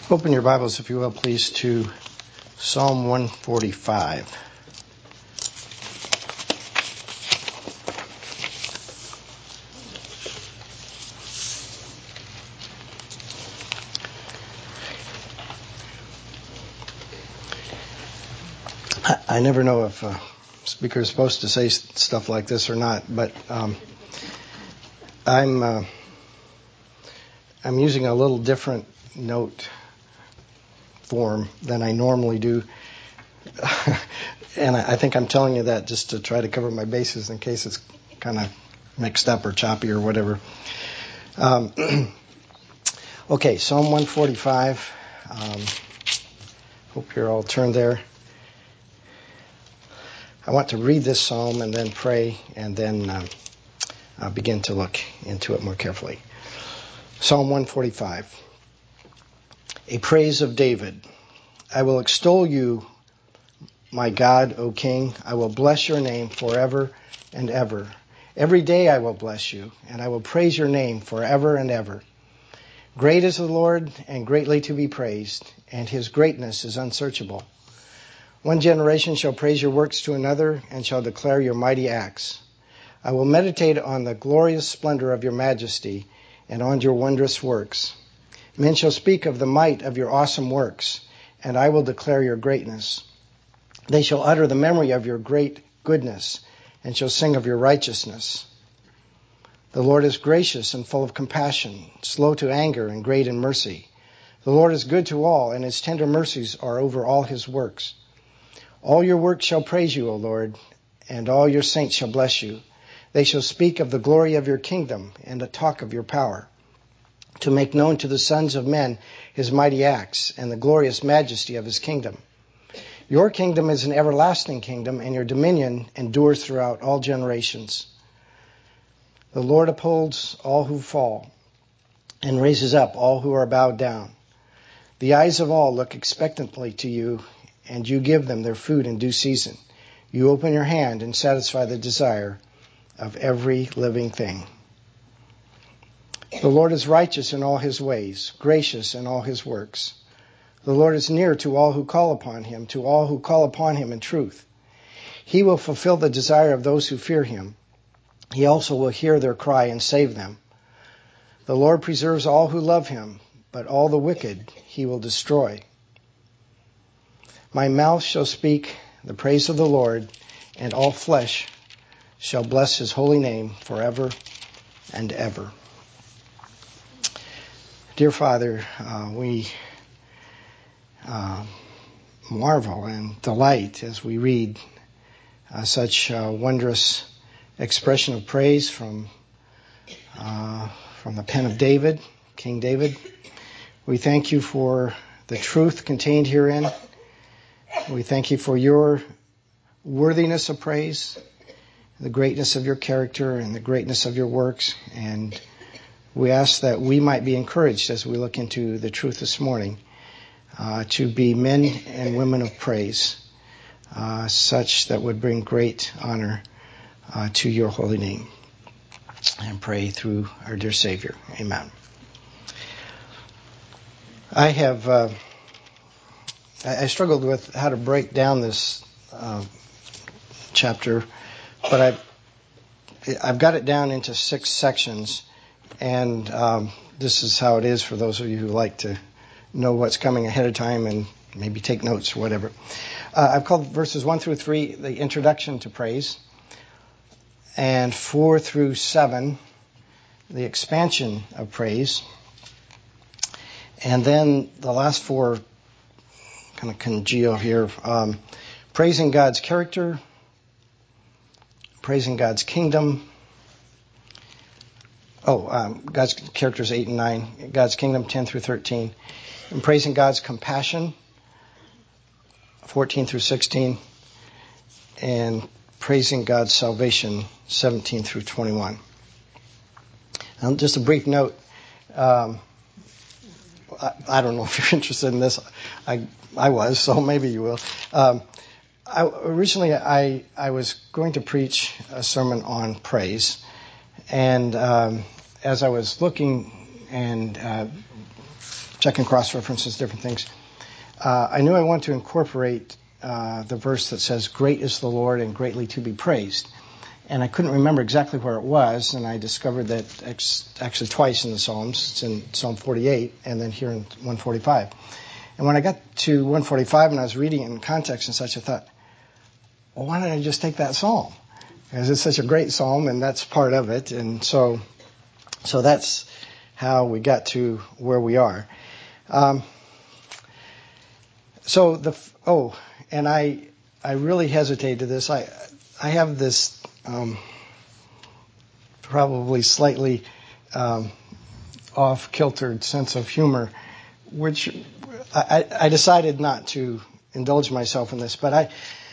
Open your Bibles, if you will, please, to Psalm 145. I never know if a speaker is supposed to say stuff like this or not, but I'm using a little different note form than I normally do. And I think I'm telling you that just to try to cover my bases in case it's kind of mixed up or choppy or whatever. Okay, Psalm 145. Hope you're all turned there. I want to read this psalm and then pray and then begin to look into it more carefully. Psalm 145. A praise of David. I will extol you, my God, O King. I will bless your name forever and ever. Every day I will bless you, and I will praise your name forever and ever. Great is the Lord, and greatly to be praised, and his greatness is unsearchable. One generation shall praise your works to another, and shall declare your mighty acts. I will meditate on the glorious splendor of your majesty, and on your wondrous works. Men shall speak of the might of your awesome works, and I will declare your greatness. They shall utter the memory of your great goodness, and shall sing of your righteousness. The Lord is gracious and full of compassion, slow to anger and great in mercy. The Lord is good to all, and his tender mercies are over all his works. All your works shall praise you, O Lord, and all your saints shall bless you. They shall speak of the glory of your kingdom and talk of your power, to make known to the sons of men his mighty acts and the glorious majesty of his kingdom. Your kingdom is an everlasting kingdom, and your dominion endures throughout all generations. The Lord upholds all who fall and raises up all who are bowed down. The eyes of all look expectantly to you, and you give them their food in due season. You open your hand and satisfy the desire of every living thing. The Lord is righteous in all his ways, gracious in all his works. The Lord is near to all who call upon him, to all who call upon him in truth. He will fulfill the desire of those who fear him. He also will hear their cry and save them. The Lord preserves all who love him, but all the wicked he will destroy. My mouth shall speak the praise of the Lord, and all flesh shall bless his holy name forever and ever. Dear Father, we marvel and delight as we read such wondrous expression of praise from the pen of David, King David. We thank you for the truth contained herein. We thank you for your worthiness of praise, the greatness of your character and the greatness of your works, and we ask that we might be encouraged as we look into the truth this morning to be men and women of praise, such that would bring great honor to your holy name. And pray through our dear Savior. Amen. I struggled with how to break down this chapter, but I've got it down into 6 sections. And this is how it is for those of you who like to know what's coming ahead of time and maybe take notes or whatever. I've called verses 1 through 3 the introduction to praise, and 4 through 7 the expansion of praise, and then the last 4 kind of congeal here. Praising God's character, praising God's kingdom. God's characters 8 and 9, God's kingdom 10 through 13, and praising God's compassion 14 through 16, and praising God's salvation 17 through 21. Just a brief note. I don't know if you're interested in this. I was, so maybe you will. Originally, I was going to preach a sermon on praise, and as I was looking and checking cross references, different things. I knew I wanted to incorporate the verse that says, "Great is the Lord and greatly to be praised." And I couldn't remember exactly where it was, and I discovered that actually twice in the Psalms. It's in Psalm 48 and then here in 145. And when I got to 145 and I was reading it in context and such, I thought, well, why don't I just take that psalm? Because it's such a great psalm, and that's part of it. And so that's how we got to where we are. And I really hesitate to this. I have this probably slightly off-kiltered sense of humor, which I decided not to indulge myself in this. But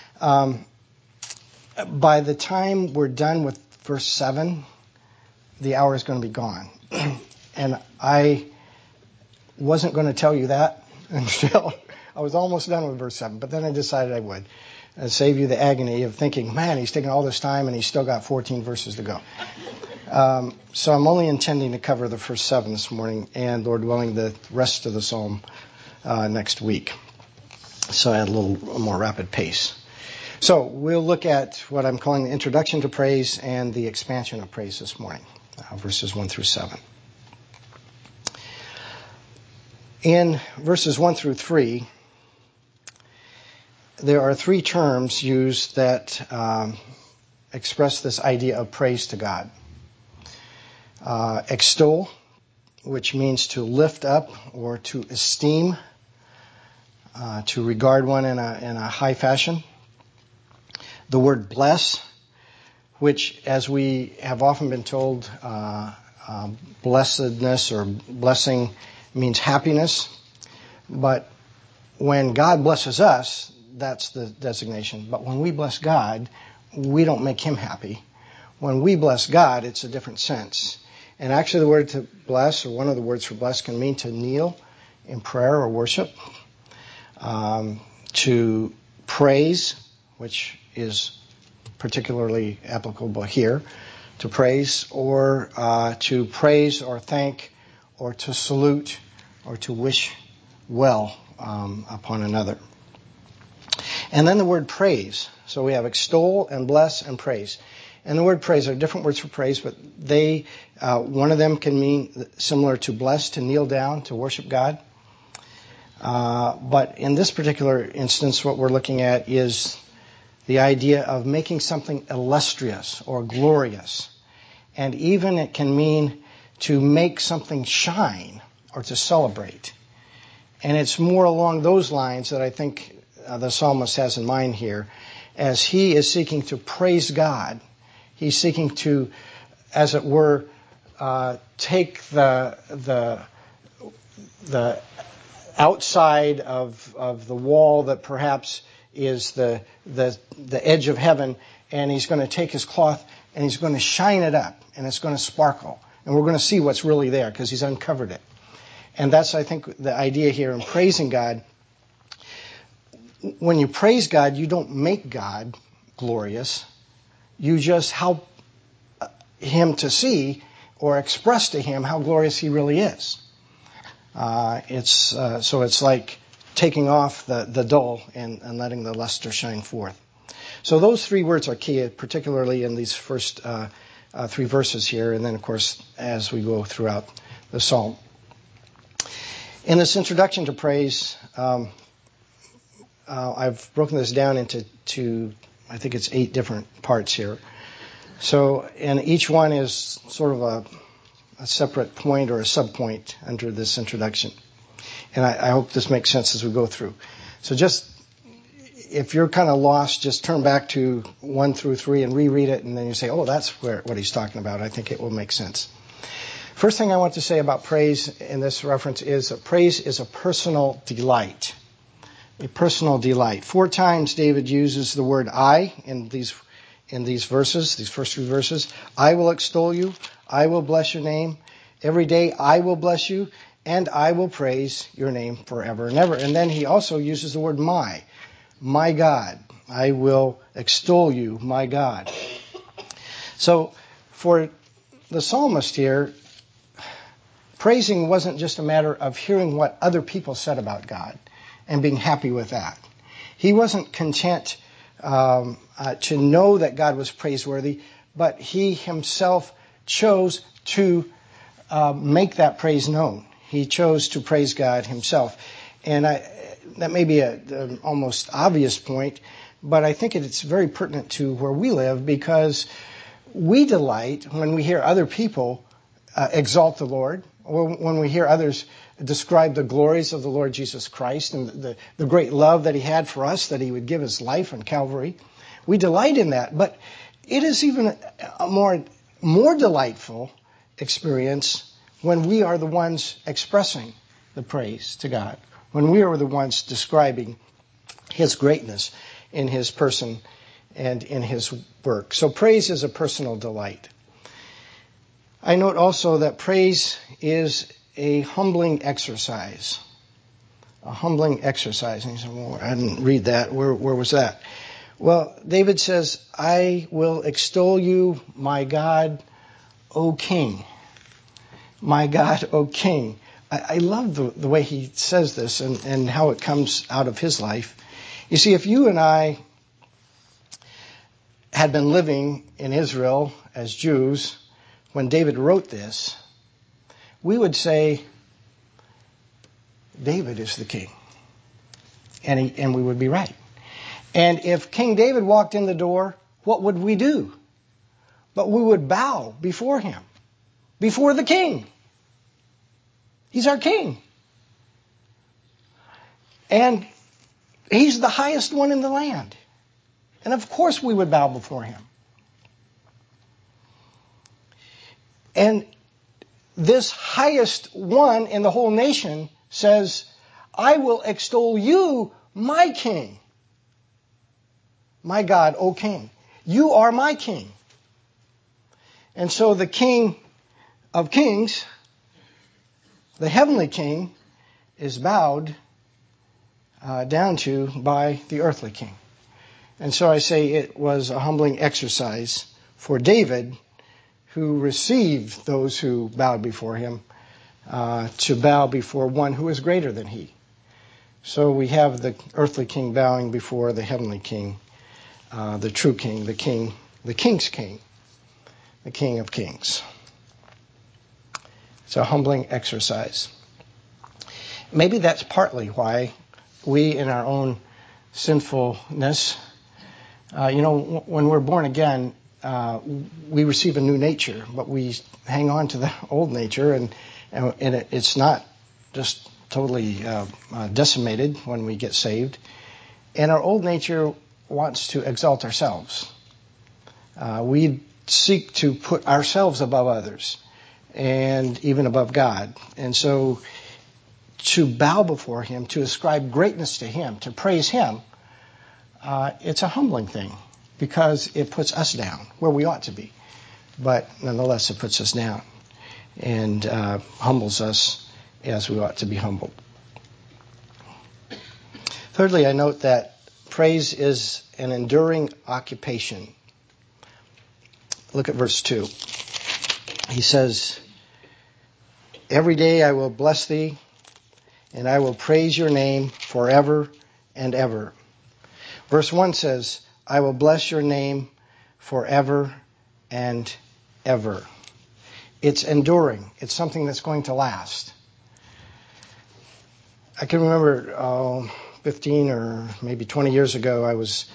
by the time we're done with verse 7, the hour is going to be gone. And I wasn't going to tell you that until I was almost done with verse 7. But then I decided I would. Save you the agony of thinking, man, he's taken all this time and he's still got 14 verses to go. So I'm only intending to cover the first 7 this morning, and Lord willing, the rest of the psalm next week. So I had a little more rapid pace. So we'll look at what I'm calling the introduction to praise and the expansion of praise this morning, verses 1 through 7. In verses 1 through 3, there are 3 terms used that express this idea of praise to God. Extol, which means to lift up or to esteem, to regard one in a high fashion. The word bless, which, as we have often been told, blessedness or blessing means happiness. But when God blesses us, that's the designation. But when we bless God, we don't make him happy. When we bless God, it's a different sense. And actually the word to bless, or one of the words for bless, can mean to kneel in prayer or worship, to praise, which is particularly applicable here, to praise, or to praise or thank, or to salute, or to wish well upon another. And then the word praise. So we have extol and bless and praise. And the word praise are different words for praise, but they, one of them can mean similar to bless, to kneel down, to worship God. But in this particular instance, what we're looking at is the idea of making something illustrious or glorious. And even it can mean to make something shine or to celebrate. And it's more along those lines that I think the psalmist has in mind here. As he is seeking to praise God, he's seeking to, as it were, take the outside of the wall that perhaps is the edge of heaven, and he's going to take his cloth and he's going to shine it up, and it's going to sparkle. And we're going to see what's really there because he's uncovered it. And that's, I think, the idea here in praising God. When you praise God, you don't make God glorious. You just help him to see or express to him how glorious he really is. So it's like taking off the dull and letting the luster shine forth. So those 3 words are key, particularly in these first 3 verses here, and then, of course, as we go throughout the psalm. In this introduction to praise, I've broken this down into I think it's 8 different parts here. So, and each one is sort of a separate point or a sub-point under this introduction. And I hope this makes sense as we go through. So just, if you're kind of lost, just turn back to 1 through 3 and reread it, and then you say, oh, that's what he's talking about. I think it will make sense. First thing I want to say about praise in this reference is that praise is a personal delight. A personal delight. 4 times David uses the word I in these verses, these first 3 verses. I will extol you. I will bless your name. Every day I will bless you, and I will praise your name forever and ever. And then he also uses the word my God. I will extol you, my God. So for the psalmist here, praising wasn't just a matter of hearing what other people said about God and being happy with that. He wasn't content to know that God was praiseworthy, but he himself chose to make that praise known. He chose to praise God himself. And that may be an almost obvious point, but I think it's very pertinent to where we live, because we delight when we hear other people exalt the Lord, or when we hear others describe the glories of the Lord Jesus Christ and the great love that he had for us, that he would give his life on Calvary. We delight in that. But it is even a more delightful experience when we are the ones expressing the praise to God, when we are the ones describing his greatness in his person and in his work. So praise is a personal delight. I note also that praise is a humbling exercise. A humbling exercise. And you say, well, I didn't read that. Where was that? Well, David says, I will extol you, my God, O King. My God, O King. I love the way he says this and how it comes out of his life. You see, if you and I had been living in Israel as Jews when David wrote this, we would say, David is the king. And we would be right. And if King David walked in the door, what would we do? But we would bow before him, before the king. He's our king. And he's the highest one in the land. And of course we would bow before him. And this highest one in the whole nation says, I will extol you, my king. My God, O King. You are my king. And so the King of Kings, the heavenly king, is bowed down to by the earthly king. And so I say it was a humbling exercise for David, who received those who bowed before him, to bow before one who is greater than he. So we have the earthly king bowing before the heavenly king, the true king, the king's king, the King of Kings. It's a humbling exercise. Maybe that's partly why we, in our own sinfulness, when we're born again, we receive a new nature, but we hang on to the old nature, and it's not just totally decimated when we get saved. And our old nature wants to exalt ourselves. We seek to put ourselves above others and even above God. And so to bow before him, to ascribe greatness to him, to praise him, it's a humbling thing because it puts us down where we ought to be. But nonetheless, it puts us down and humbles us as we ought to be humbled. Thirdly, I note that praise is an enduring occupation. Look at verse 2. He says, every day I will bless thee, and I will praise your name forever and ever. Verse 1 says, I will bless your name forever and ever. It's enduring. It's something that's going to last. I can remember 15 or maybe 20 years ago, I was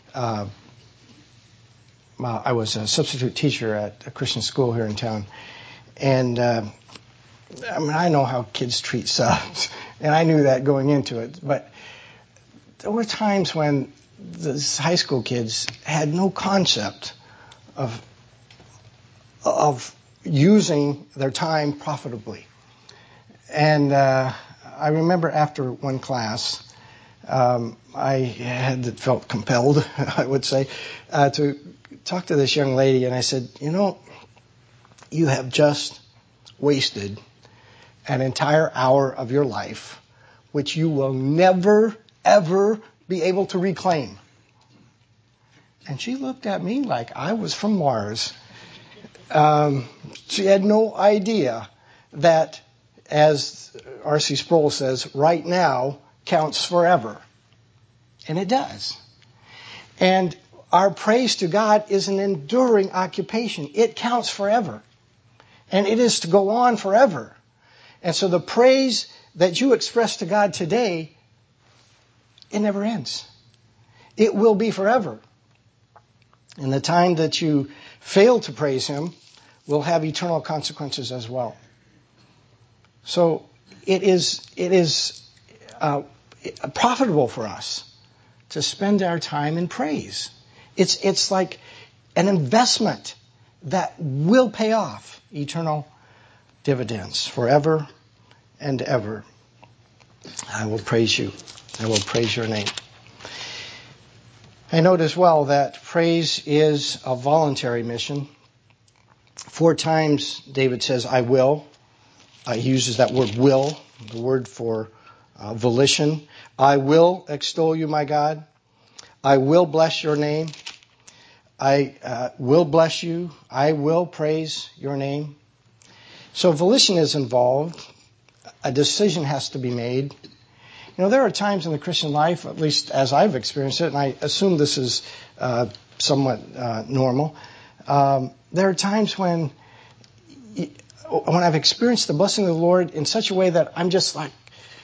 a substitute teacher at a Christian school here in town. And I know how kids treat subs, and I knew that going into it. But there were times when the high school kids had no concept of using their time profitably. And I remember after one class, I had felt compelled, I would say, to talk to this young lady, and I said, you have just wasted an entire hour of your life, which you will never, ever be able to reclaim. And she looked at me like I was from Mars. She had no idea that as R.C. Sproul says, right now counts forever. And it does. And our praise to God is an enduring occupation. It counts forever. And it is to go on forever. And so the praise that you express to God today, it never ends. It will be forever. And the time that you fail to praise Him will have eternal consequences as well. So it is profitable for us to spend our time in praise. It's like an investment that will pay off eternal dividends forever and ever. I will praise you. I will praise your name. I note as well that praise is a voluntary mission. 4 times David says, I will. He uses that word will, the word for volition. I will extol you, my God. I will bless your name. I will bless you. I will praise your name. So volition is involved. A decision has to be made. You know, there are times in the Christian life, at least as I've experienced it, and I assume this is somewhat normal. There are times when I've experienced the blessing of the Lord in such a way that I'm just like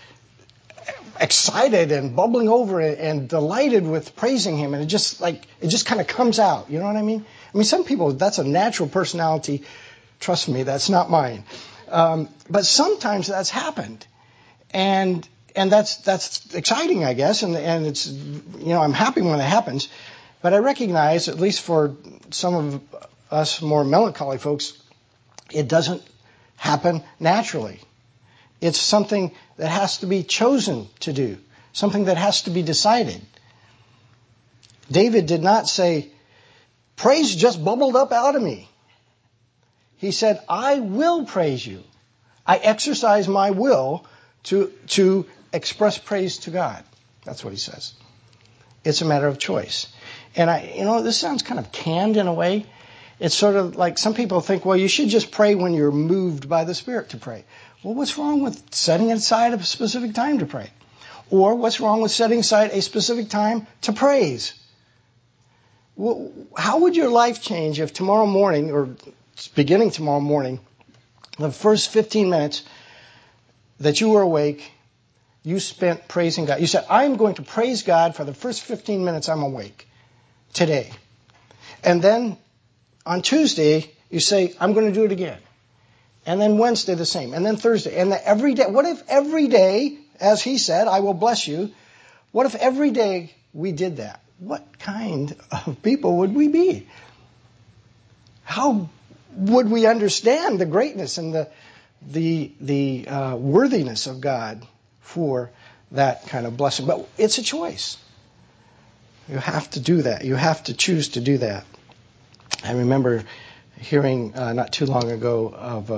excited and bubbling over and delighted with praising Him, and it just kind of comes out. You know what I mean? I mean, some people, that's a natural personality. Trust me, that's not mine. But sometimes that's happened, and that's exciting, I guess, and it's, you know, I'm happy when it happens. But I recognize, at least for some of us more melancholy folks, it doesn't happen naturally. It's something that has to be chosen to do, something that has to be decided. David did not say, praise just bubbled up out of me. He said, I will praise you. I exercise my will to express praise to God. That's what he says. It's a matter of choice. And this sounds kind of canned in a way. It's sort of like some people think, well, you should just pray when you're moved by the Spirit to pray. Well, what's wrong with setting aside a specific time to pray? Or what's wrong with setting aside a specific time to praise? Well, how would your life change if tomorrow morning, or beginning tomorrow morning, the first 15 minutes that you were awake, you spent praising God? You said, I'm going to praise God for the first 15 minutes I'm awake today. And then on Tuesday, you say, I'm going to do it again. And then Wednesday the same. And then Thursday. And then every day. What if every day, as he said, I will bless you. What if every day we did that? What kind of people would we be? How would we understand the greatness and the worthiness of God for that kind of blessing? But it's a choice. You have to do that. You have to choose to do that. I remember hearing not too long ago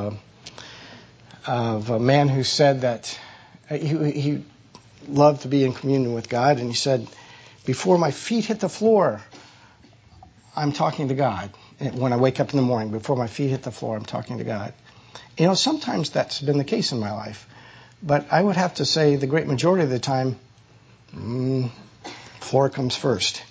of a man who said that he loved to be in communion with God, and he said, before my feet hit the floor, I'm talking to God. And when I wake up in the morning, before my feet hit the floor, I'm talking to God. You know, sometimes that's been the case in my life. But I would have to say the great majority of the time, floor comes first.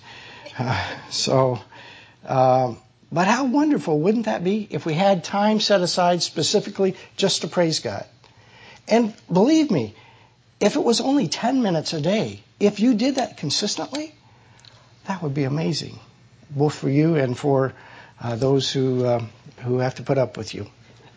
But how wonderful wouldn't that be if we had time set aside specifically just to praise God? And believe me, if it was only 10 minutes a day, if you did that consistently, that would be amazing, both for you and for those who have to put up with you.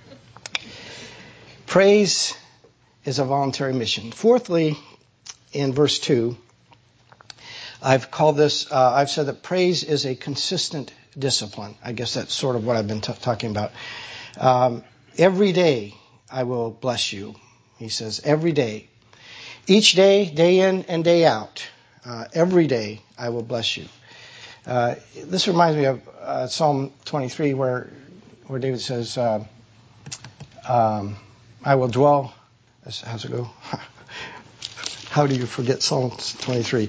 Praise is a voluntary mission. Fourthly, in verse 2, I've said that praise is a consistent discipline. I guess that's sort of what I've been talking about. Every day I will bless you, he says, every day. Each day, day in and day out, every day I will bless you. This reminds me of Psalm 23 where David says, I will dwell. How's it go? How do you forget Psalm 23?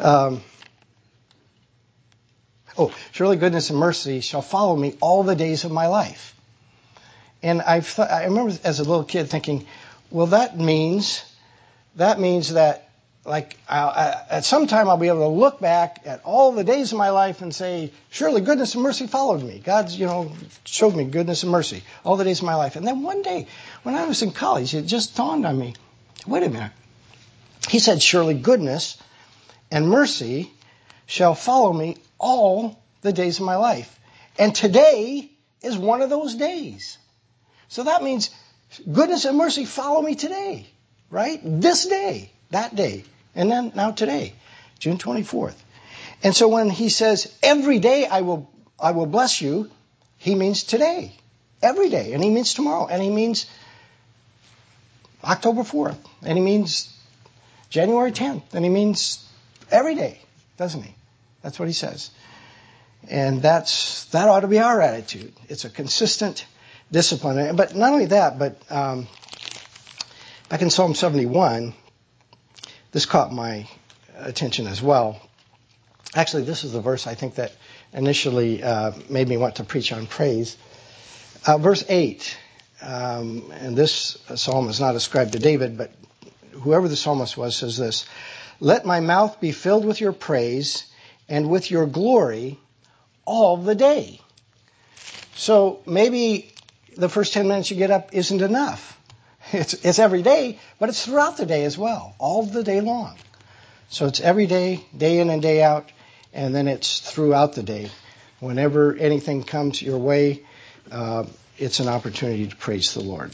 Surely goodness and mercy shall follow me all the days of my life. And I remember as a little kid thinking, Well, that means that, like, at some time I'll be able to look back at all the days of my life and say, surely goodness and mercy followed me. God's, showed me goodness and mercy all the days of my life. And then one day, when I was in college, it just dawned on me, wait a minute. He said, surely goodness and mercy shall follow me all the days of my life. And today is one of those days. So that means goodness and mercy follow me today, right? This day, that day. And then now today, June 24th. And so when he says, every day I will bless you, he means today, every day. And he means tomorrow. And he means October 4th. And he means January 10th. And he means every day, doesn't he? That's what he says. And that ought to be our attitude. It's a consistent discipline. But not only that, but back in Psalm 71, this caught my attention as well. Actually, this is the verse I think that initially made me want to preach on praise. Verse 8, and this psalm is not ascribed to David, but whoever the psalmist was says this, let my mouth be filled with your praise and with your glory all the day. So maybe the first 10 minutes you get up isn't enough. It's every day, but it's throughout the day as well, all the day long. So it's every day, day in and day out, and then it's throughout the day. Whenever anything comes your way, it's an opportunity to praise the Lord.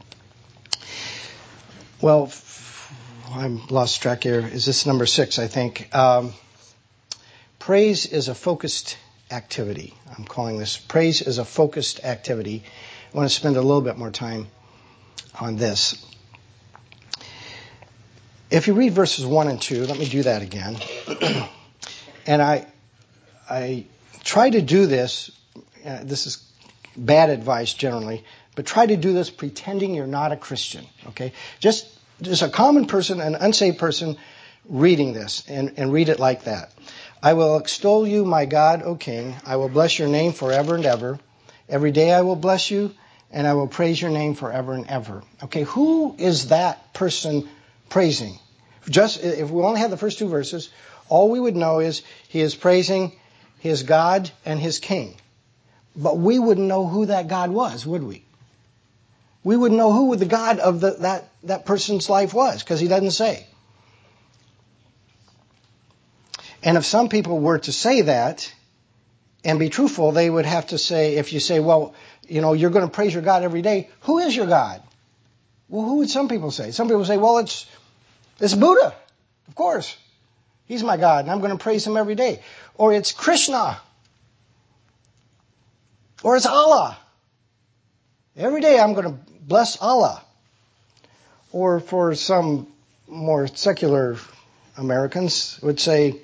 Well, I'm lost track here. Is this number 6, I think? Praise is a focused activity. I'm calling this praise is a focused activity. I want to spend a little bit more time on this. If you read verses 1 and 2, let me do that again. And I try to do this, this is bad advice generally, but try to do this pretending you're not a Christian, okay? Just a common person, an unsaved person reading this, and read it like that. I will extol you, my God, O King. I will bless your name forever and ever. Every day I will bless you, and I will praise your name forever and ever. Okay, who is that person praising? Just if we only had the first 2 verses, all we would know is he is praising his God and his King. But we wouldn't know who that God was, would we? We wouldn't know who the God of that person's life was, because he doesn't say. And if some people were to say that and be truthful, they would have to say, if you say, well, you're going to praise your God every day, who is your God? Well, who would some people say? Some people say, well, it's Buddha, of course. He's my God, and I'm going to praise him every day. Or it's Krishna. Or it's Allah. Every day I'm going to bless Allah. Or for some more secular Americans would say,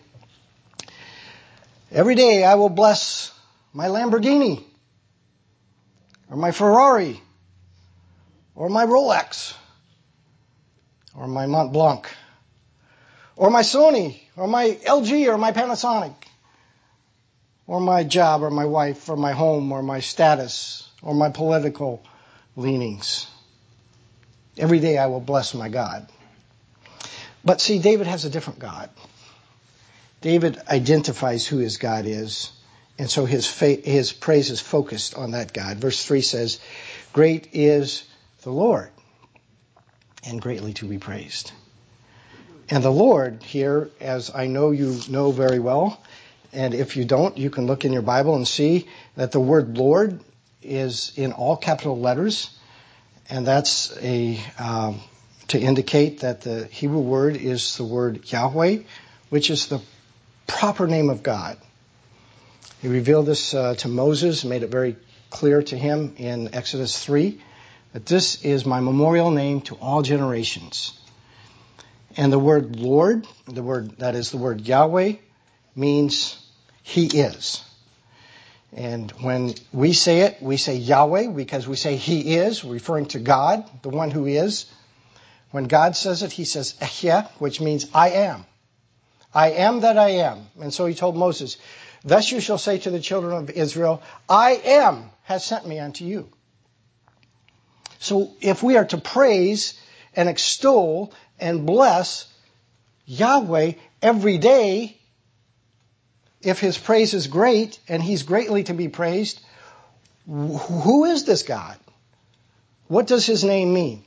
every day I will bless my Lamborghini, or my Ferrari, or my Rolex, or my Mont Blanc, or my Sony, or my LG, or my Panasonic, or my job, or my wife, or my home, or my status, or my political leanings. Every day I will bless my God. But see, David has a different God. David identifies who his God is, and so his praise is focused on that God. Verse 3 says, great is the Lord, and greatly to be praised. And the Lord here, as I know you know very well, and if you don't, you can look in your Bible and see that the word Lord is in all capital letters, and that's to indicate that the Hebrew word is the word Yahweh, which is the proper name of God. He revealed this to Moses, made it very clear to him in Exodus 3, that this is my memorial name to all generations. And the word Lord, the word Yahweh, means He is. And when we say it, we say Yahweh because we say He is, referring to God, the one who is. When God says it, He says Ehyeh, which means I am. I am that I am. And so He told Moses, thus you shall say to the children of Israel, I am has sent me unto you. So if we are to praise and extol and bless Yahweh every day, if his praise is great and he's greatly to be praised, who is this God? What does his name mean?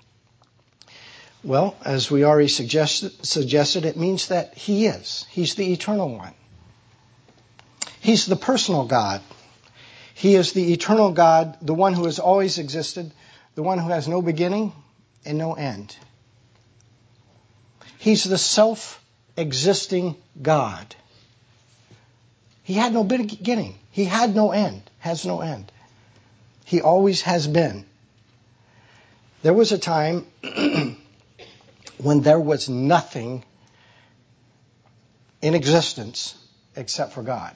Well, as we already suggested, it means that he is. He's the eternal one. He's the personal God. He is the eternal God, the one who has always existed, the one who has no beginning and no end. He's the self-existing God. He had no beginning. He had no end, has no end. He always has been. There was a time when there was nothing in existence except for God.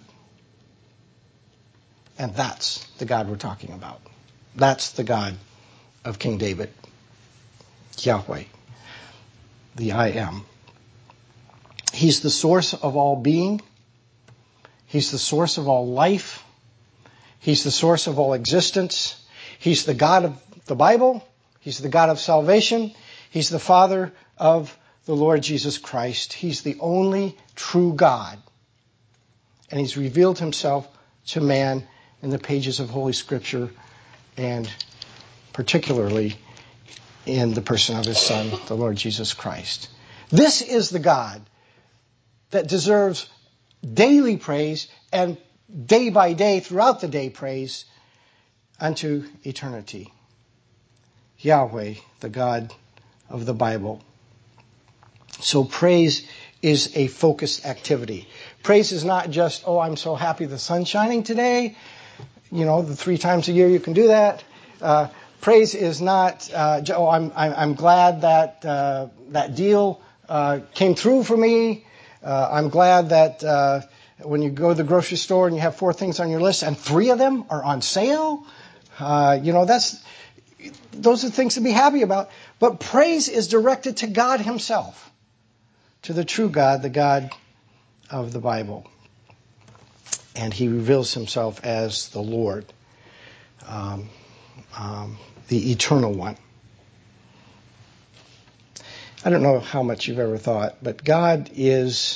And that's the God we're talking about. That's the God of King David, Yahweh, the I Am. He's the source of all being. He's the source of all life. He's the source of all existence. He's the God of the Bible. He's the God of salvation. He's the Father of the Lord Jesus Christ. He's the only true God. And he's revealed himself to man in the pages of Holy Scripture, and particularly in the person of his Son, the Lord Jesus Christ. This is the God that deserves daily praise and day by day, throughout the day, praise unto eternity. Yahweh, the God of the Bible. So praise is a focused activity. Praise is not just, oh, I'm so happy the sun's shining today. You know, the 3 times a year you can do that. Praise is not, oh, I'm glad that that deal came through for me. I'm glad that when you go to the grocery store and you have 4 things on your list and 3 of them are on sale. Those are things to be happy about. But praise is directed to God himself, to the true God, the God of the Bible. And he reveals himself as the Lord, the eternal one. I don't know how much you've ever thought, but God is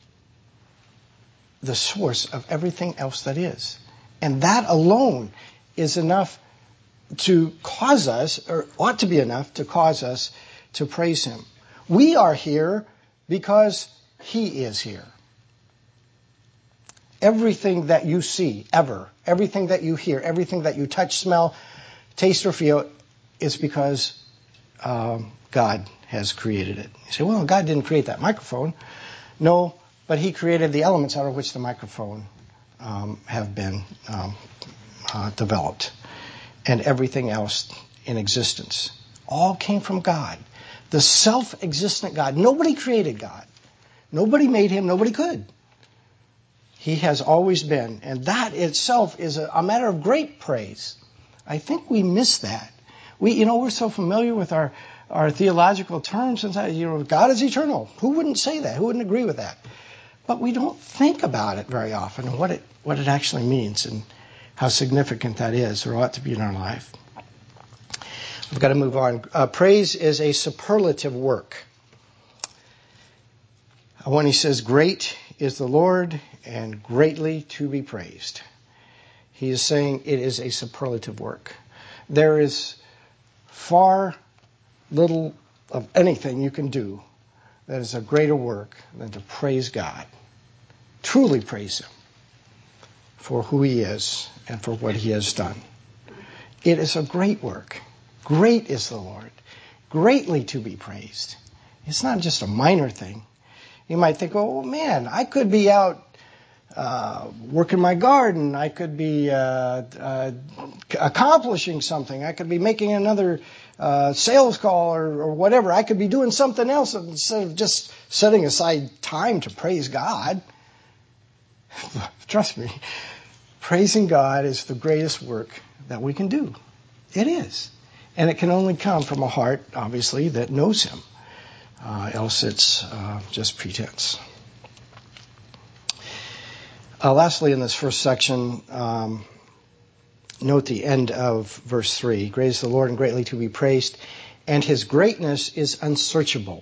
the source of everything else that is. And that alone is enough to cause us, or ought to be enough to cause us to praise him. We are here because he is here. Everything that you see, everything that you hear, everything that you touch, smell, taste, or feel is because God has created it. You say, well, God didn't create that microphone. No, but he created the elements out of which the microphone have been developed. And everything else in existence. All came from God. The self-existent God. Nobody created God. Nobody made him. Nobody could. He has always been. And that itself is a matter of great praise. I think we miss that. We're so familiar with our theological terms. And, God is eternal. Who wouldn't say that? Who wouldn't agree with that? But we don't think about it very often and what it actually means and how significant that is or ought to be in our life. We've got to move on. Praise is a superlative work. When he says, great is the Lord and greatly to be praised, he is saying it is a superlative work. There is far little of anything you can do that is a greater work than to praise God. Truly praise him for who he is and for what he has done. It is a great work. Great is the Lord, greatly to be praised. It's not just a minor thing. You might think, oh man, I could be out working my garden. I could be accomplishing something. I could be making another sales call or whatever. I could be doing something else instead of just setting aside time to praise God. Trust me, praising God is the greatest work that we can do. It is. And it can only come from a heart, obviously, that knows him. Else it's just pretense. Lastly, in this first section, note the end of verse 3. Great is the Lord and greatly to be praised. and his greatness is unsearchable.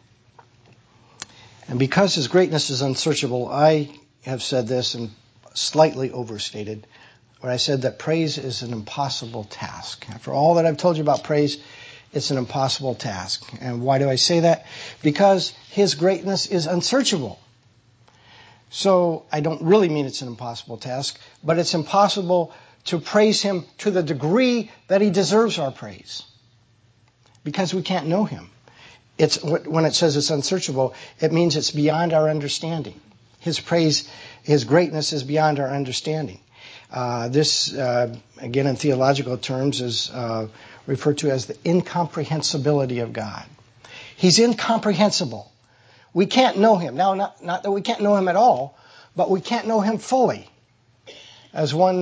And because his greatness is unsearchable, I have said this and slightly overstated, where I said that praise is an impossible task. After all that I've told you about praise, it's an impossible task. And why do I say that? Because his greatness is unsearchable. So I don't really mean it's an impossible task, but it's impossible to praise him to the degree that he deserves our praise. Because we can't know him. When it says it's unsearchable, it means it's beyond our understanding. His praise, his greatness is beyond our understanding. This, again in theological terms, is referred to as the incomprehensibility of God. He's incomprehensible. We can't know him. Now, not that we can't know him at all, but we can't know him fully. As one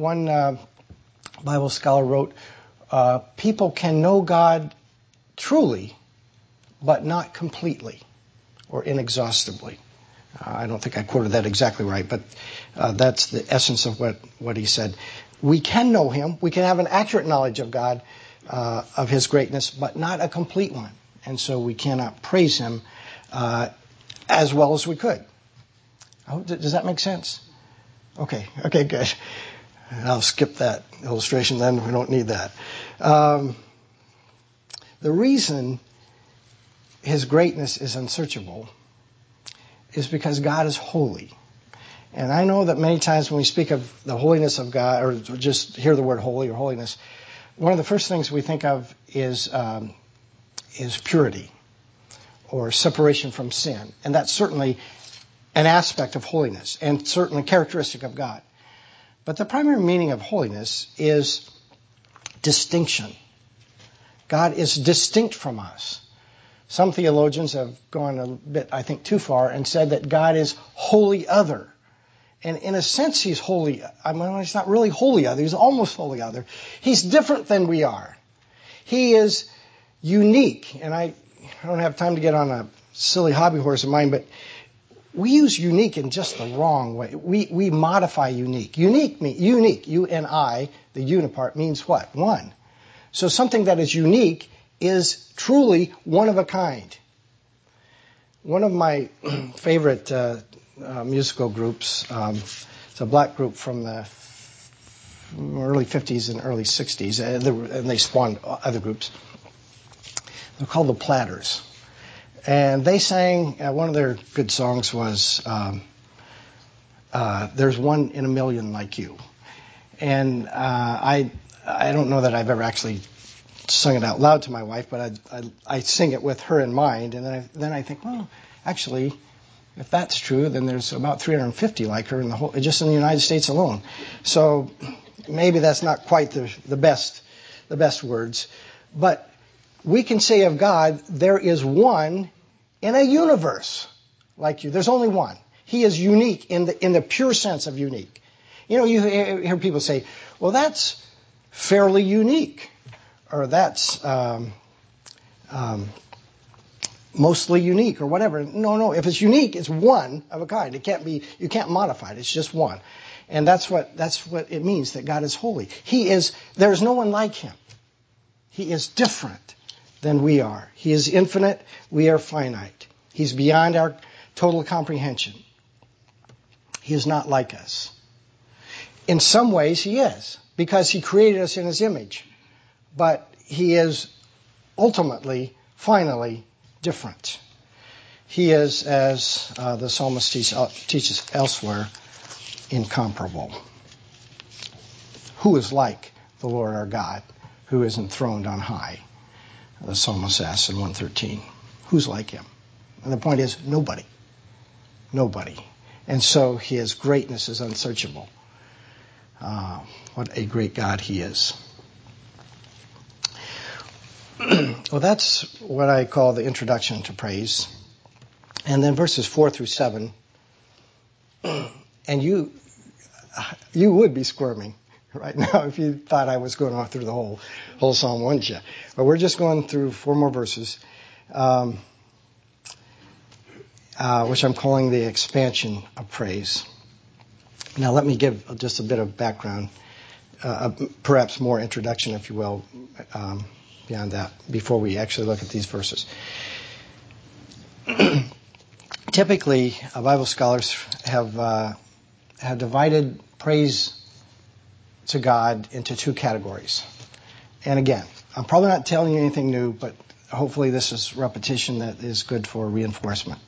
Bible scholar wrote, people can know God truly, but not completely or inexhaustibly. I don't think I quoted that exactly right, but that's the essence of what he said. We can know him. We can have an accurate knowledge of God, of his greatness, but not a complete one. And so we cannot praise him as well as we could. Does that make sense? Okay, good. I'll skip that illustration then. We don't need that. The reason his greatness is unsearchable is because God is holy. And I know that many times when we speak of the holiness of God, or just hear the word holy or holiness, one of the first things we think of is purity or separation from sin. And that's certainly an aspect of holiness and certainly characteristic of God. But the primary meaning of holiness is distinction. God is distinct from us. Some theologians have gone a bit, I think, too far and said that God is wholly other. And in a sense, he's wholly, he's not really wholly other, he's almost wholly other. He's different than we are. He is unique. And I don't have time to get on a silly hobby horse of mine, but we use unique in just the wrong way. We modify unique. Unique, U-N-I, the unipart, means what? One. So something that is unique is truly one of a kind. One of my favorite musical groups, it's a black group from the early 50s and early 60s, and they spawned other groups. They're called the Platters. And they sang, one of their good songs was, There's One in a Million Like You. And I don't know that I've ever actually sung it out loud to my wife, but I sing it with her in mind, and then I think, well, actually, if that's true, then there's about 350 like her just in the United States alone. So maybe that's not quite the best words, but we can say of God, there is one in a universe like you. There's only one. He is unique in the pure sense of unique. You know, you hear people say, well, that's fairly unique. Or that's mostly unique, or whatever. No. If it's unique, it's one of a kind. It can't be. You can't modify it. It's just one, and that's what it means that God is holy. There is no one like him. He is different than we are. He is infinite. We are finite. He's beyond our total comprehension. He is not like us. In some ways, he is, because he created us in his image. But he is ultimately, finally, different. He is, as the psalmist teaches elsewhere, incomparable. Who is like the Lord our God, who is enthroned on high? The psalmist asks in 113. Who's like him? And the point is, nobody. Nobody. And so his greatness is unsearchable. What a great God he is. Well, that's what I call the introduction to praise. And then verses 4 through 7. And you would be squirming right now if you thought I was going on through the whole psalm, wouldn't you? But we're just going through 4 more verses, which I'm calling the expansion of praise. Now, let me give just a bit of background, perhaps more introduction, if you will, beyond that before we actually look at these verses. Typically, Bible scholars have divided praise to God into two categories. And again, I'm probably not telling you anything new, but hopefully this is repetition that is good for reinforcement.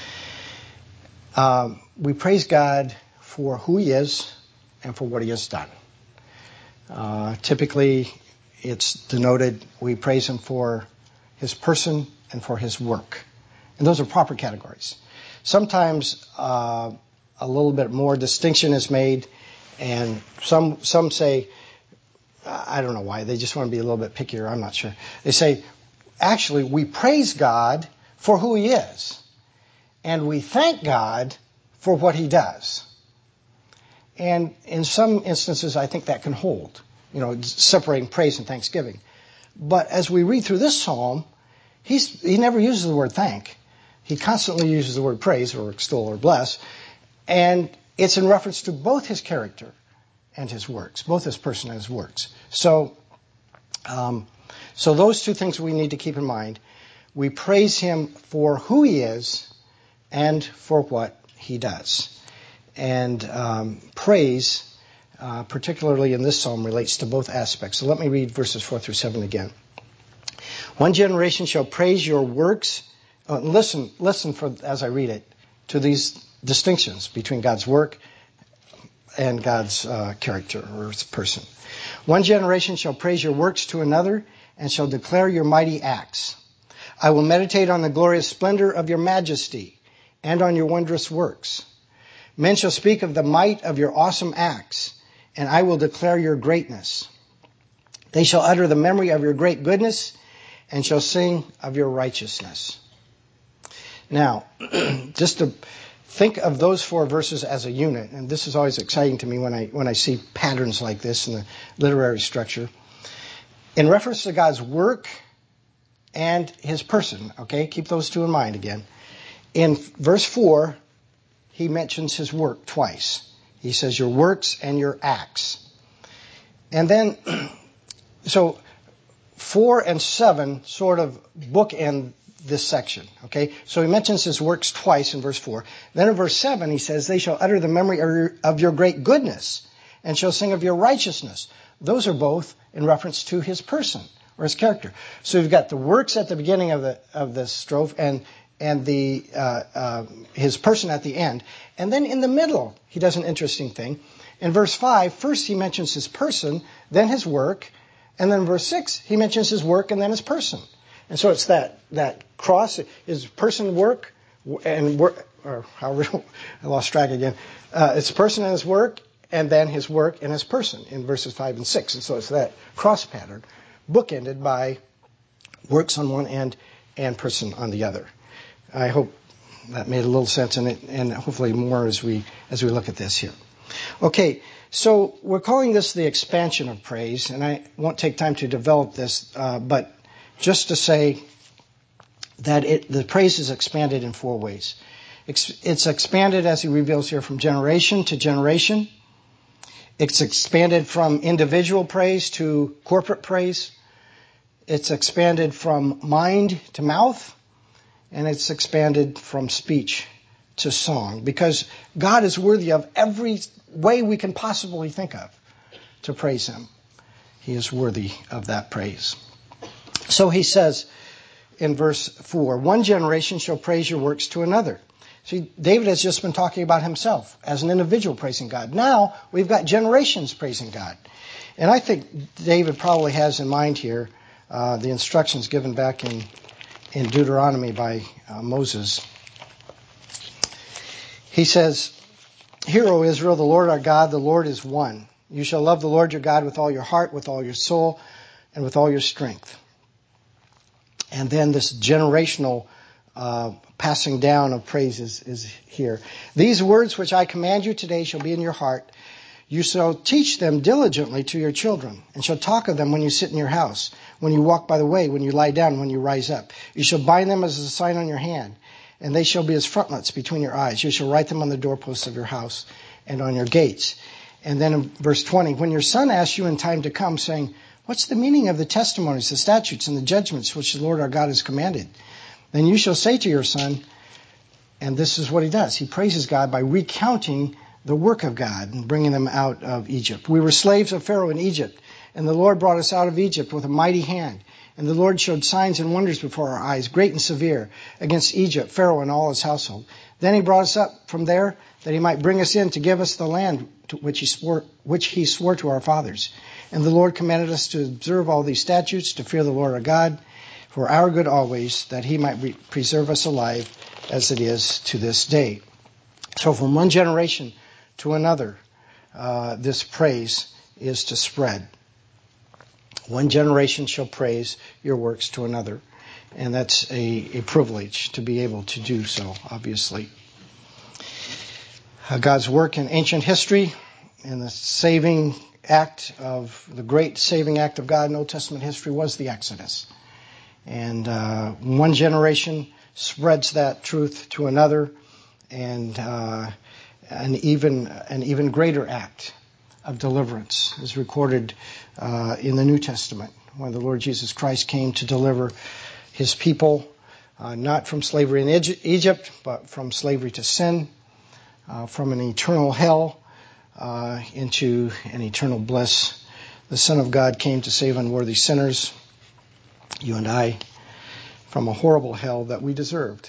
We praise God for who He is and for what He has done. Typically, it's denoted we praise Him for His person and for His work. And those are proper categories. Sometimes a little bit more distinction is made, and some say, I don't know why, they just want to be a little bit pickier, I'm not sure. They say, actually, we praise God for who He is, and we thank God for what He does. And in some instances, I think that can hold, separating praise and thanksgiving. But as we read through this psalm, he never uses the word thank. He constantly uses the word praise or extol or bless. And it's in reference to both His character and His works, both His person and His works. So those two things we need to keep in mind. We praise Him for who He is and for what He does. And praise, particularly in this psalm, relates to both aspects. So let me read verses 4 through 7 again. One generation shall praise your works. Listen as I read it to these distinctions between God's work and God's character or person. One generation shall praise your works to another and shall declare your mighty acts. I will meditate on the glorious splendor of your majesty and on your wondrous works. Men shall speak of the might of your awesome acts, and I will declare your greatness. They shall utter the memory of your great goodness and shall sing of your righteousness. Now, just to think of those four verses as a unit, and this is always exciting to me when I see patterns like this in the literary structure. In reference to God's work and His person, okay, keep those two in mind again. In verse 4, he mentions His work twice. He says your works and your acts. And then, so 4 and 7 sort of bookend this section, okay? So he mentions His works twice in verse 4. Then in verse 7 he says, they shall utter the memory of your great goodness and shall sing of your righteousness. Those are both in reference to His person or His character. So you've got the works at the beginning of the strophe and His person at the end. And then in the middle, he does an interesting thing. In verse 5, first he mentions His person, then His work, and then in verse 6, he mentions His work and then His person. And so it's that cross, His person, work, and work, or however, I lost track again. It's person and His work, and then His work and His person in verses 5 and 6. And so it's that cross pattern, bookended by works on one end and person on the other. I hope that made a little sense in it, and hopefully more as we look at this here. Okay, so we're calling this the expansion of praise, and I won't take time to develop this, but just to say that the praise is expanded in 4 ways. It's expanded, as he reveals here, from generation to generation. It's expanded from individual praise to corporate praise. It's expanded from mind to mouth. And it's expanded from speech to song, because God is worthy of every way we can possibly think of to praise Him. He is worthy of that praise. So he says in verse 4, one generation shall praise your works to another. See, David has just been talking about himself as an individual praising God. Now we've got generations praising God. And I think David probably has in mind here the instructions given back in Deuteronomy by Moses. He says, hear, O Israel, the Lord our God, the Lord is one. You shall love the Lord your God with all your heart, with all your soul, and with all your strength. And then this generational passing down of praise is here. These words which I command you today shall be in your heart. You shall teach them diligently to your children, and shall talk of them when you sit in your house, when you walk by the way, when you lie down, when you rise up. You shall bind them as a sign on your hand, and they shall be as frontlets between your eyes. You shall write them on the doorposts of your house and on your gates. And then in verse 20, when your son asks you in time to come, saying, What's the meaning of the testimonies, the statutes, and the judgments which the Lord our God has commanded? Then you shall say to your son," and this is what he does. He praises God by recounting the work of God and bringing them out of Egypt. "We were slaves of Pharaoh in Egypt, and the Lord brought us out of Egypt with a mighty hand. And the Lord showed signs and wonders before our eyes, great and severe, against Egypt, Pharaoh and all his household. Then he brought us up from there, that he might bring us in to give us the land to which he swore to our fathers. And the Lord commanded us to observe all these statutes, to fear the Lord our God, for our good always, that he might preserve us alive, as it is to this day." So from one generation to another, this praise is to spread. One generation shall praise your works to another. And that's a privilege to be able to do so, obviously. God's work in ancient history and the saving act of, the great saving act of God in Old Testament history was the Exodus. And one generation spreads that truth to another, and an even greater act of deliverance is recorded in the New Testament, when the Lord Jesus Christ came to deliver his people, not from slavery in Egypt, but from slavery to sin, from an eternal hell into an eternal bliss. The Son of God came to save unworthy sinners, you and I, from a horrible hell that we deserved.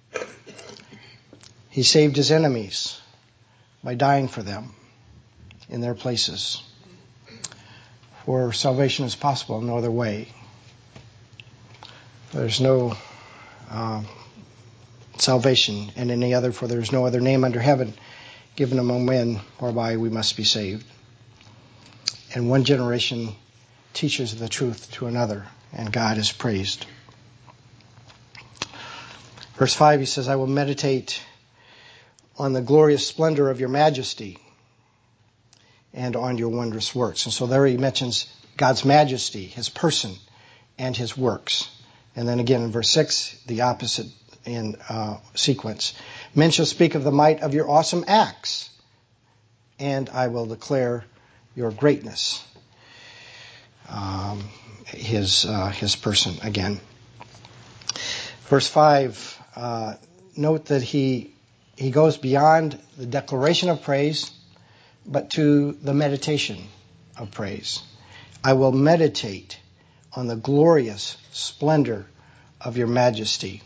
He saved his enemies by dying for them in their places. For salvation is possible in no other way. There's no salvation in any other, for there is no other name under heaven given among men whereby we must be saved. And one generation teaches the truth to another, and God is praised. Verse 5, he says, "I will meditate on the glorious splendor of your majesty and on your wondrous works." And so there he mentions God's majesty, his person, and his works. And then again in verse 6, the opposite in sequence. "Men shall speak of the might of your awesome acts, and I will declare your greatness." His person again. Verse 5, note that he goes beyond the declaration of praise, but to the meditation of praise. "I will meditate on the glorious splendor of your majesty."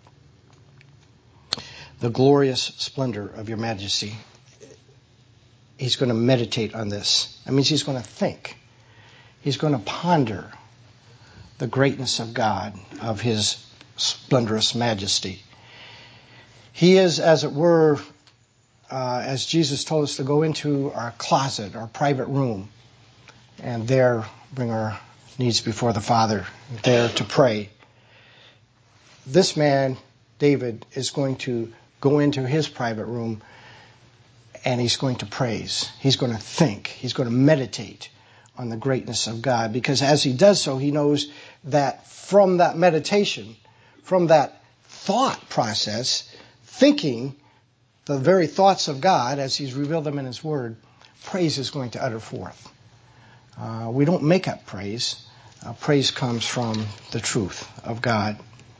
The glorious splendor of your majesty. He's going to meditate on this. That means he's going to think. He's going to ponder the greatness of God, of his splendorous majesty. He is, as it were, as Jesus told us to go into our closet, our private room, and there bring our needs before the Father, there to pray. This man, David, is going to go into his private room, and he's going to praise. He's going to think. He's going to meditate on the greatness of God, because as he does so, he knows that from that meditation, from that thought process, thinking the very thoughts of God as he's revealed them in his word, praise is going to utter forth. We don't make up praise. Praise comes from the truth of God.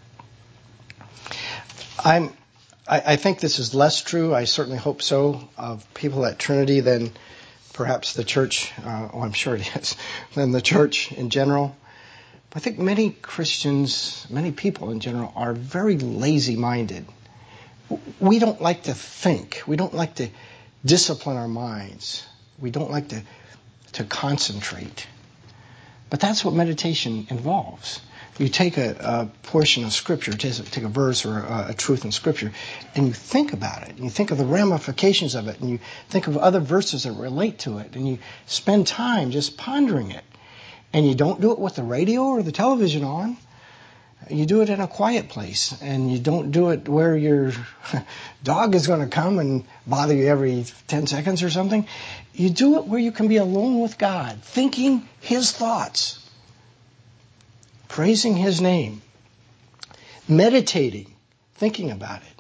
I think this is less true, I certainly hope so, of people at Trinity than perhaps the church, I'm sure it is, than the church in general. But I think many Christians, many people in general, are very lazy-minded. We don't like to think. We don't like to discipline our minds. We don't like to concentrate. But that's what meditation involves. You take a portion of Scripture, take a verse or a truth in Scripture, and you think about it. And you think of the ramifications of it, and you think of other verses that relate to it, and you spend time just pondering it. And you don't do it with the radio or the television on. You do it in a quiet place, and you don't do it where your dog is going to come and bother you every 10 seconds or something. You do it where you can be alone with God, thinking His thoughts, praising His name, meditating, thinking about it,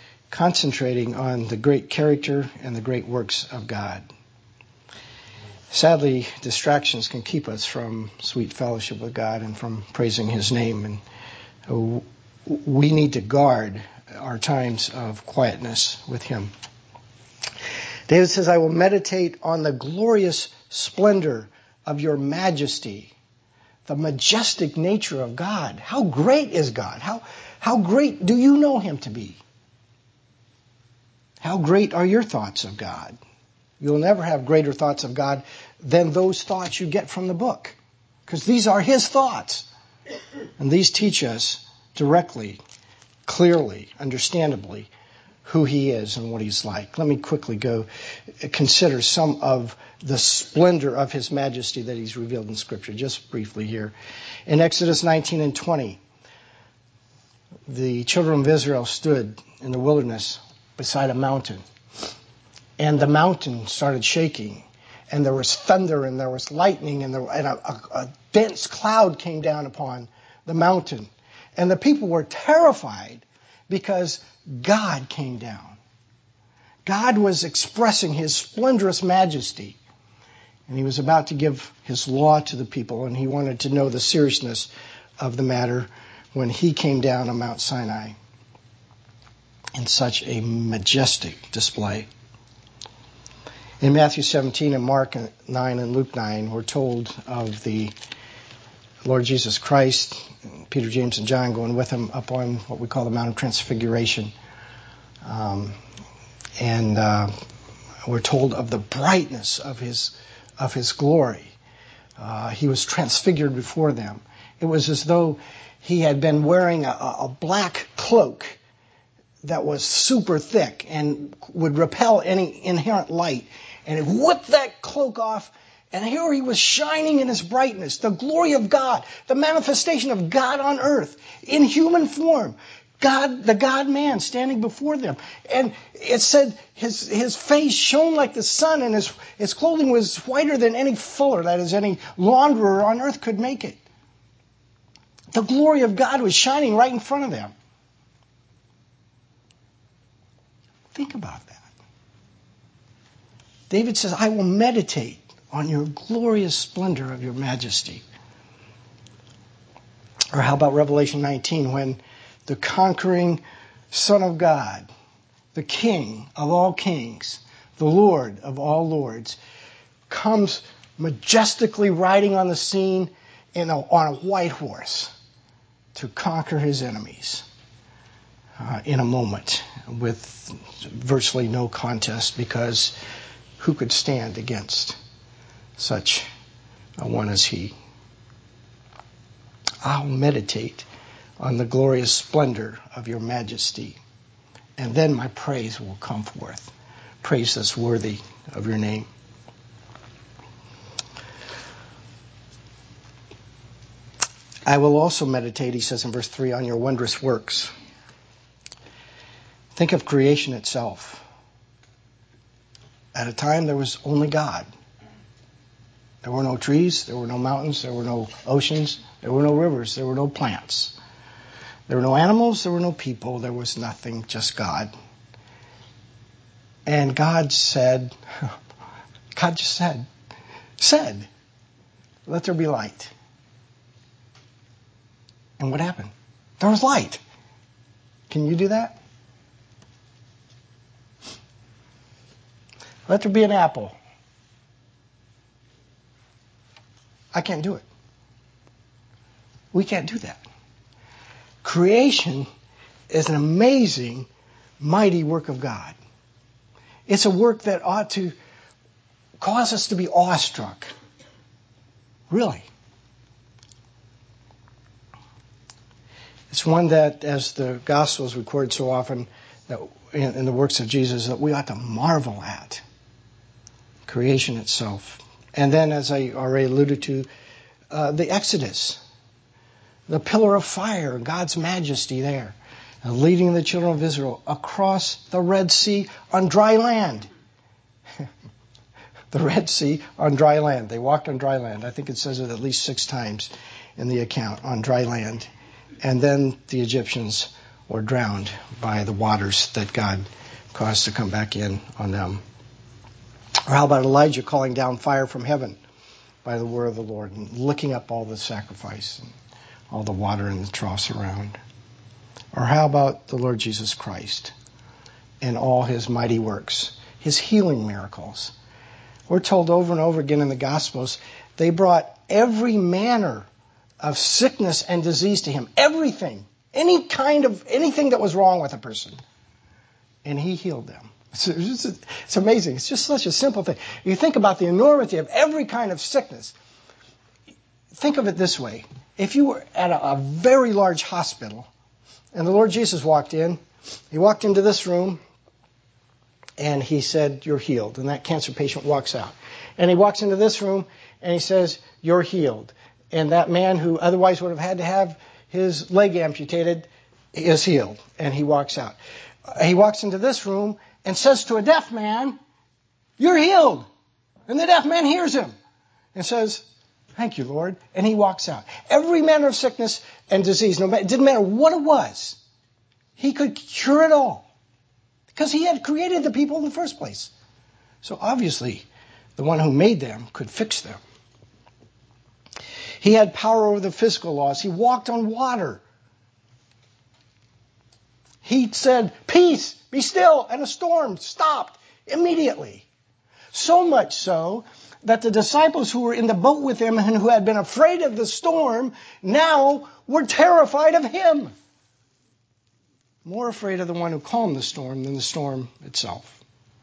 concentrating on the great character and the great works of God. Sadly, distractions can keep us from sweet fellowship with God and from praising His name. And we need to guard our times of quietness with Him. David says, I will meditate on the glorious splendor of your majesty, the majestic nature of God. How great is God? How great do you know Him to be? How great are your thoughts of God? You'll never have greater thoughts of God than those thoughts you get from the book, because these are His thoughts. And these teach us directly, clearly, understandably, who He is and what He's like. Let me quickly go consider some of the splendor of His majesty that He's revealed in Scripture, just briefly here. In Exodus 19 and 20, the children of Israel stood in the wilderness beside a mountain. And the mountain started shaking. And there was thunder and there was lightning and a dense cloud came down upon the mountain. And the people were terrified because God came down. God was expressing His splendorous majesty. And He was about to give His law to the people. And He wanted to know the seriousness of the matter when He came down on Mount Sinai in such a majestic display. In Matthew 17 and Mark 9 and Luke 9, we're told of the Lord Jesus Christ, Peter, James, and John going with Him up on what we call the Mount of Transfiguration. We're told of the brightness of His glory. He was transfigured before them. It was as though He had been wearing a black cloak that was super thick and would repel any inherent light. And it whipped that cloak off, and here He was shining in His brightness, the glory of God, the manifestation of God on earth, in human form. God, the God-man standing before them. And it said his face shone like the sun, and his clothing was whiter than any fuller, that is, any launderer on earth could make it. The glory of God was shining right in front of them. Think about that. David says, I will meditate on your glorious splendor of your majesty. Or how about Revelation 19, when the conquering Son of God, the King of all kings, the Lord of all lords, comes majestically riding on the scene on a white horse to conquer His enemies in a moment with virtually no contest, because who could stand against such a one as He? I'll meditate on the glorious splendor of your majesty, and then my praise will come forth. Praise that's worthy of your name. I will also meditate, he says in verse 3, on your wondrous works. Think of creation itself. At a time, there was only God. There were no trees, there were no mountains, there were no oceans, there were no rivers, there were no plants. There were no animals, there were no people, there was nothing, just God. And God just said, let there be light. And what happened? There was light. Can you do that? Let there be an apple. I can't do it. We can't do that. Creation is an amazing, mighty work of God. It's a work that ought to cause us to be awestruck. Really. It's one that, as the Gospels record so often that in the works of Jesus, that we ought to marvel at. Creation itself. And then, as I already alluded to, the Exodus. The pillar of fire, God's majesty there, leading the children of Israel across the Red Sea on dry land. The Red Sea on dry land. They walked on dry land. I think it says it at least 6 times in the account, on dry land. And then the Egyptians were drowned by the waters that God caused to come back in on them. Or how about Elijah calling down fire from heaven by the word of the Lord and licking up all the sacrifice and all the water in the troughs around? Or how about the Lord Jesus Christ and all his mighty works, his healing miracles? We're told over and over again in the Gospels, they brought every manner of sickness and disease to him. Everything. Anything that was wrong with a person. And he healed them. It's amazing. It's just such a simple thing. You think about the enormity of every kind of sickness. Think of it this way. If you were at a very large hospital and the Lord Jesus walked in, he walked into this room and he said, "You're healed." And that cancer patient walks out. And he walks into this room and he says, "You're healed." And that man who otherwise would have had to have his leg amputated is healed. And he walks out. He walks into this room and says to a deaf man, "You're healed." And the deaf man hears him and says, "Thank you, Lord." And he walks out. Every manner of sickness and disease, it didn't matter what it was, he could cure it all. Because he had created the people in the first place. So obviously, the one who made them could fix them. He had power over the physical laws. He walked on water. He said, "Peace, be still," and a storm stopped immediately. So much so that the disciples who were in the boat with him and who had been afraid of the storm now were terrified of him. More afraid of the one who calmed the storm than the storm itself.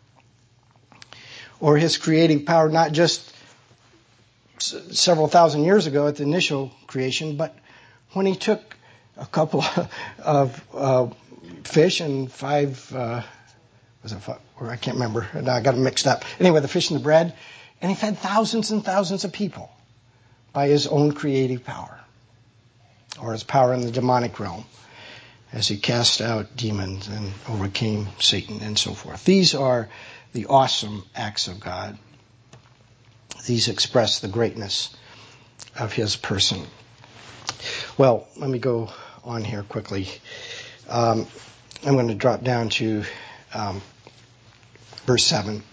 Or his creative power, not just several thousand years ago at the initial creation, but when he took a couple of fish and five, I can't remember, I got them mixed up. Anyway, the fish and the bread, and he fed thousands and thousands of people by his own creative power, or his power in the demonic realm, as he cast out demons and overcame Satan and so forth. These are the awesome acts of God. These express the greatness of his person. Well, let me go on here quickly. I'm going to drop down to verse 7.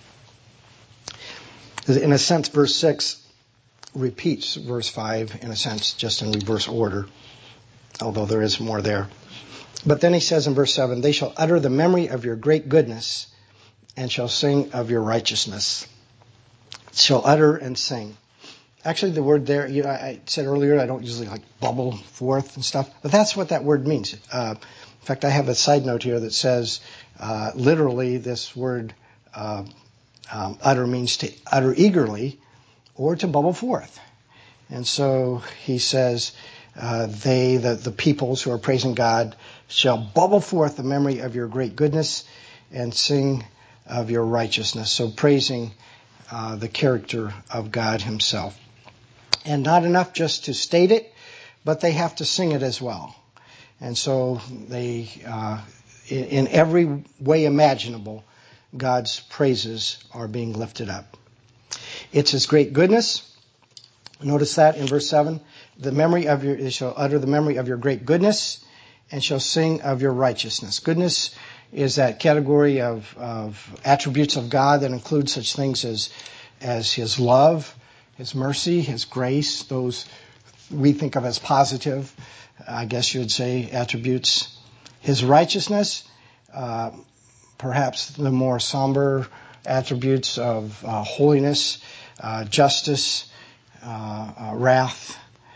In a sense, verse 6 repeats verse 5, in a sense, just in reverse order, although there is more there. But then he says in verse 7, "They shall utter the memory of your great goodness and shall sing of your righteousness." Shall utter and sing. Actually, the word there, I said earlier, I don't usually like bubble forth and stuff, but that's what that word means. In fact, I have a side note here that says, literally, this word utter means to utter eagerly or to bubble forth. And so he says, the peoples who are praising God shall bubble forth the memory of your great goodness and sing of your righteousness. So praising the character of God himself. And not enough just to state it, but they have to sing it as well. And so they, in every way imaginable, God's praises are being lifted up. It's his great goodness. Notice that in verse 7. They shall utter the memory of your great goodness and shall sing of your righteousness. Goodness is that category of attributes of God that include such things as his love, his mercy, his grace, those we think of as positive, I guess you would say, attributes. His righteousness, perhaps the more somber attributes of holiness, justice, wrath,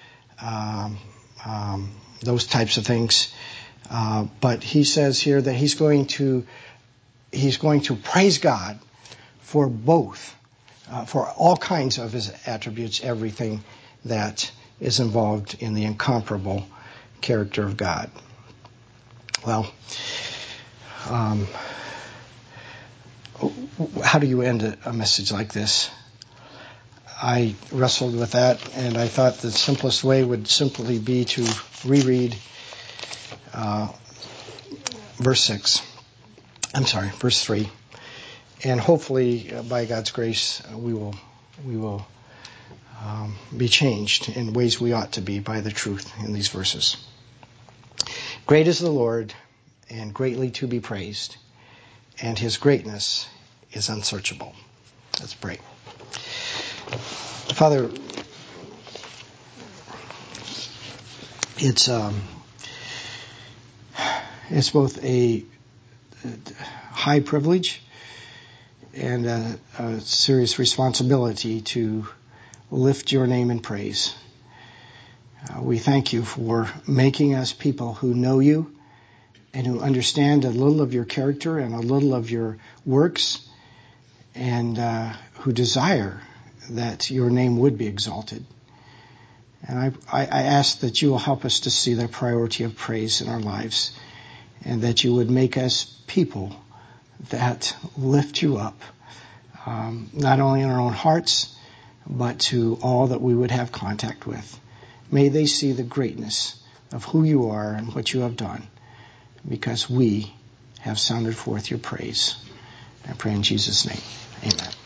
those types of things. But he says here that he's going to praise God for both, for all kinds of his attributes, everything that is involved in the incomparable character of God. Well, how do you end a message like this? I wrestled with that, and I thought the simplest way would simply be to reread verse 3. And hopefully, by God's grace, we will be changed in ways we ought to be by the truth in these verses. Great is the Lord, and greatly to be praised, and his greatness is unsearchable. Let's pray. Father, it's both a high privilege and a serious responsibility to lift your name in praise. We thank you for making us people who know you and who understand a little of your character and a little of your works, and who desire that your name would be exalted. And I ask that you will help us to see the priority of praise in our lives, and that you would make us people that lift you up, not only in our own hearts, but to all that we would have contact with. May they see the greatness of who you are and what you have done, because we have sounded forth your praise. I pray in Jesus' name. Amen.